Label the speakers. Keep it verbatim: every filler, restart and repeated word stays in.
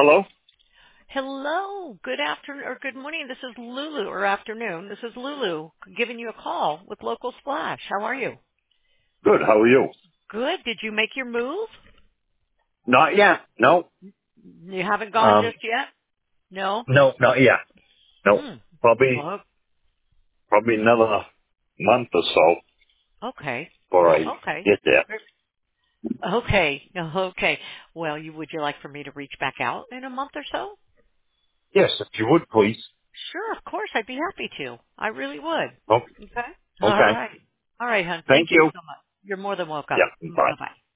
Speaker 1: Hello?
Speaker 2: Hello. Good afternoon or good morning. This is Lulu or afternoon. This is Lulu giving you a call with Local Splash. How are you?
Speaker 1: Good, how are you?
Speaker 2: Good. Did you make your move?
Speaker 1: Not yet. No.
Speaker 2: You haven't gone
Speaker 1: Um,
Speaker 2: just yet? No?
Speaker 1: no, not yet. No.
Speaker 2: Hmm.
Speaker 1: Probably,
Speaker 2: Well,
Speaker 1: probably another month or so
Speaker 2: okay.
Speaker 1: before I
Speaker 2: Okay.
Speaker 1: get there.
Speaker 2: Okay. Okay. Well, you would you like for me to reach back out in a month or so?
Speaker 1: Yes, if you would, please.
Speaker 2: Sure, of course. I'd be happy to. I really would.
Speaker 1: Oh,
Speaker 2: Okay. All
Speaker 1: okay.
Speaker 2: right. All right, hon.
Speaker 1: Thank
Speaker 2: Thank you
Speaker 1: you.
Speaker 2: so much. You're more than welcome.
Speaker 1: Yeah, bye.
Speaker 2: Bye-bye.